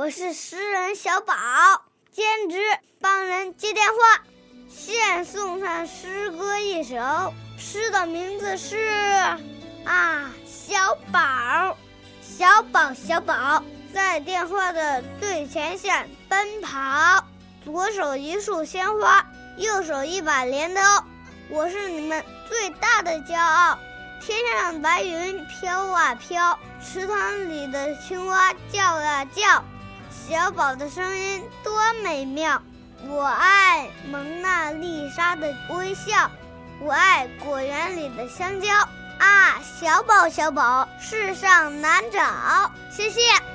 我是诗人小宝，兼职帮人接电话。现送上诗歌一首，诗的名字是小宝。小宝小宝在电话的最前线奔跑，左手一束鲜花，右手一把镰刀。我是你们最大的骄傲。天上的白云飘啊飘，池塘里的青蛙叫啊叫，小宝的声音多美妙。我爱蒙娜丽莎的微笑，我爱果园里的香蕉。小宝小宝，世上难找。谢谢。